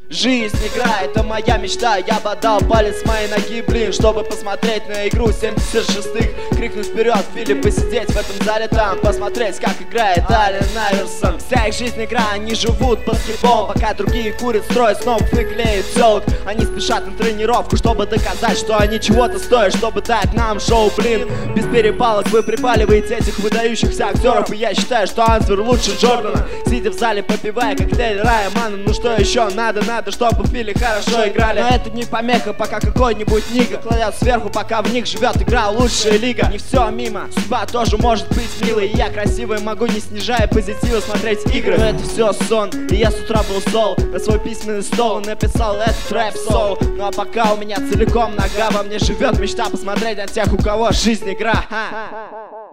Жизнь, игра, это моя мечта. Я бы отдал палец с моей ноги, блин, чтобы посмотреть на игру 76-х. Крикнуть вперед, или посидеть в этом зале там, посмотреть, как играет Аллен Айверсон. Вся их жизнь игра, они живут баскетболом, пока другие курят, строят снова и клеят телок. Они спешат на тренировку, чтобы доказать, что они чего-то стоят, чтобы дать нам шоу, блин. Без перепалок вы припаливаете этих выдающихся актеров, и я считаю, что Ансвер лучше Джордана. Сидя в зале, попивая коктейль Рая Мана, ну что еще надо, чтобы Фили хорошо играли. Но это не помеха, пока какой-нибудь нига кладет сверху, пока в них живет игра лучшая лига. Не все мимо, судьба тоже может быть милой, и я красивый могу, не снижая позитива, смотреть игры. Но это все сон, и я с утра был зол. На свой письменный стол написал этот рэп-соул. Ну а пока у меня целиком нога во мне живет мечта посмотреть на тех, у кого жизнь игра.